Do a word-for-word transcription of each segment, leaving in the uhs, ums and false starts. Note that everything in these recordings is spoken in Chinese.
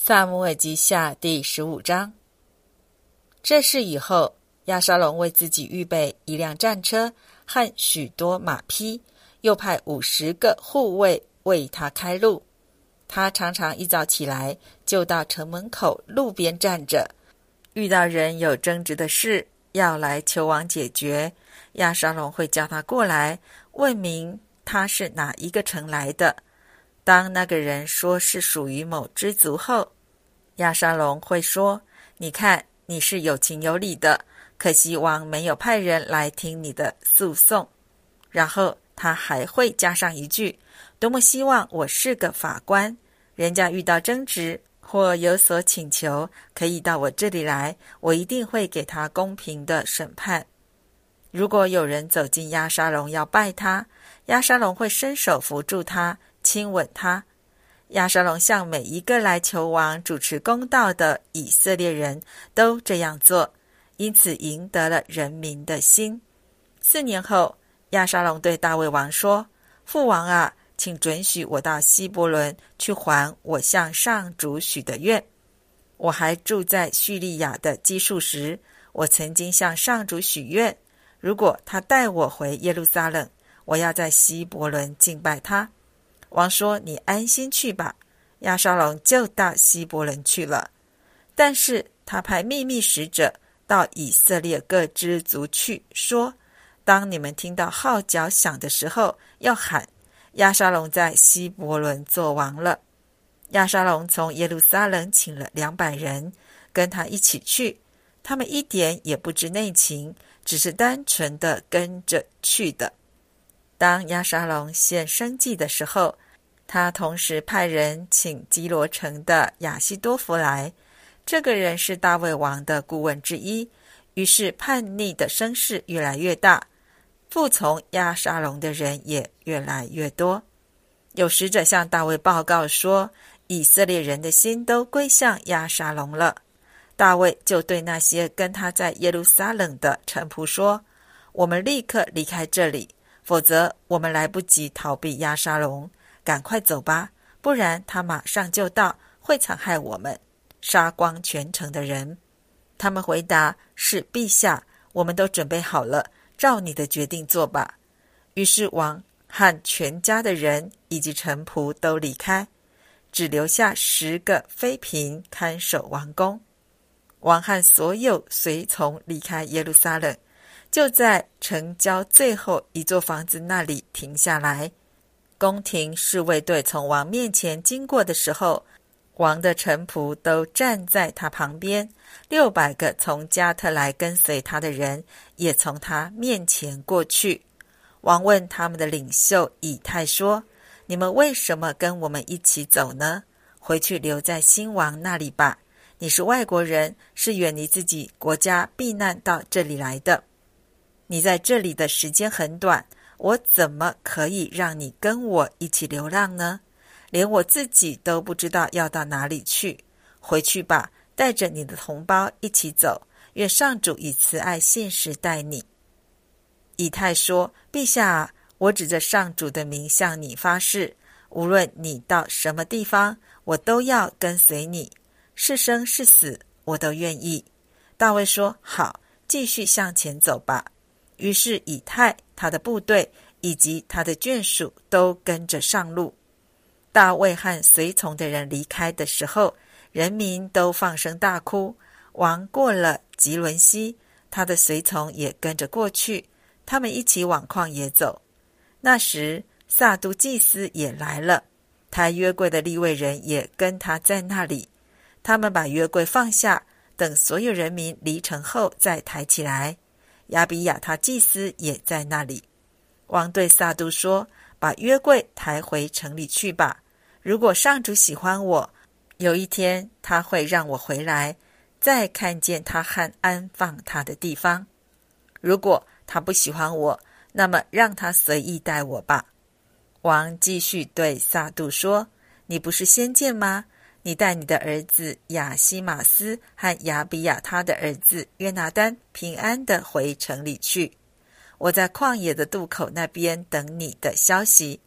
撒母耳记下第十五章。这事以后，押沙龙为自己预备一辆战车和许多马匹，又派五十个护卫为他开路。他常常一早起来，就到城门口路边站着，遇到人有争执的事要来求王解决，押沙龙会叫他过来，问明他是哪一个城来的。当那个人说是属于某支族后，押沙龙会说：你看，你是有情有理的，可惜王没有派人来听你的诉讼。然后他还会加上一句：多么希望我是个法官，人家遇到争执或有所请求，可以到我这里来，我一定会给他公平的审判。如果有人走进押沙龙要拜他，押沙龙会伸手扶住他，亲吻他。押沙龙向每一个来求王主持公道的以色列人都这样做，因此赢得了人民的心。四年后，押沙龙对大卫王说：父王啊，请准许我到希伯伦去还我向上主许的愿。我还住在叙利亚的基述时，我曾经向上主许愿，如果他带我回耶路撒冷，我要在希伯伦敬拜他。王说：你安心去吧。押沙龙就到希伯伦去了。但是他派秘密使者到以色列各支族去，说：当你们听到号角响的时候，要喊押沙龙在希伯伦作王了。押沙龙从耶路撒冷请了两百人跟他一起去，他们一点也不知内情，只是单纯的跟着去的。当押沙龙献生祭的时候，他同时派人请基罗城的亚希多弗来，这个人是大卫王的顾问之一。于是叛逆的声势越来越大，服从押沙龙的人也越来越多。有使者向大卫报告说，以色列人的心都归向押沙龙了。大卫就对那些跟他在耶路撒冷的臣仆说：我们立刻离开这里，否则我们来不及逃避押沙龙，赶快走吧，不然他马上就到，会残害我们，杀光全城的人。他们回答：是陛下，我们都准备好了，照你的决定做吧。于是王和全家的人以及臣仆都离开，只留下十个妃嫔看守王宫。王和所有随从离开耶路撒冷，就在城郊最后一座房子那里停下来。宫廷侍卫队从王面前经过的时候，王的臣仆都站在他旁边，六百个从加特来跟随他的人也从他面前过去。王问他们的领袖以太说：你们为什么跟我们一起走呢？回去留在新王那里吧。你是外国人，是远离自己国家避难到这里来的。你在这里的时间很短，我怎么可以让你跟我一起流浪呢？连我自己都不知道要到哪里去。回去吧，带着你的同胞一起走，愿上主以慈爱信实待你。以太说：陛下啊，我指着上主的名向你发誓，无论你到什么地方，我都要跟随你，是生是死，我都愿意。大卫说：好，继续向前走吧。于是以太、他的部队以及他的眷属都跟着上路。大卫和随从的人离开的时候，人民都放声大哭。王过了吉伦西，他的随从也跟着过去，他们一起往旷野走。那时撒督祭司也来了，抬约柜的利未人也跟他在那里。他们把约柜放下，等所有人民离城后再抬起来。亚比亚他祭司也在那里。王对撒督说：把约柜抬回城里去吧，如果上主喜欢我，有一天他会让我回来，再看见他和安放他的地方。如果他不喜欢我，那么让他随意待我吧。王继续对撒督说：你不是先见吗？你带你的儿子亚西马斯和亚比亚他的儿子约拿单平安地回城里去。我在旷野的渡口那边等你的消息。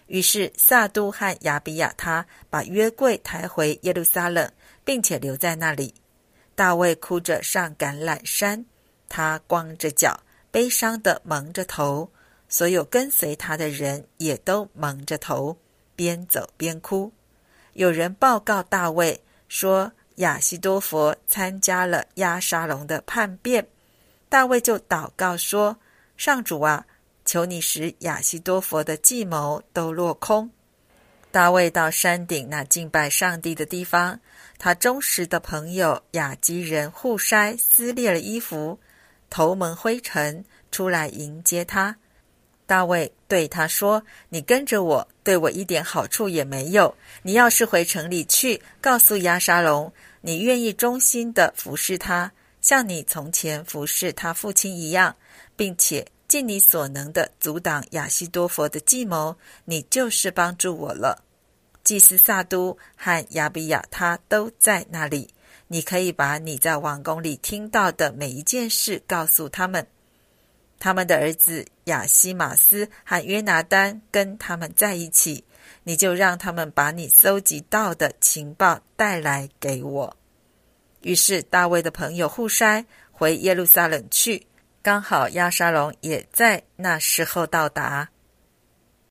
于是撒都和亚比亚他把约柜抬回耶路撒冷，并且留在那里。大卫哭着上橄榄山，他光着脚，悲伤地蒙着头，所有跟随他的人也都蒙着头，边走边哭。有人报告大卫说，亚希多弗参加了押沙龙的叛变。大卫就祷告说，上主啊，求你使亚希多弗的计谋都落空。大卫到山顶那敬拜上帝的地方，他忠实的朋友亚基人户筛撕裂了衣服，头蒙灰尘，出来迎接他。大卫对他说，你跟着我，对我一点好处也没有。你要是回城里去，告诉押沙龙，你愿意忠心地服侍他，像你从前服侍他父亲一样，并且尽你所能的阻挡亚希多弗的计谋，你就是帮助我了。祭司撒都和亚比亚他都在那里，你可以把你在王宫里听到的每一件事告诉他们。他们的儿子亚希马斯和约拿单跟他们在一起，你就让他们把你搜集到的情报带来给我。于是大卫的朋友户筛回耶路撒冷去，刚好押沙龙也在那时候到达。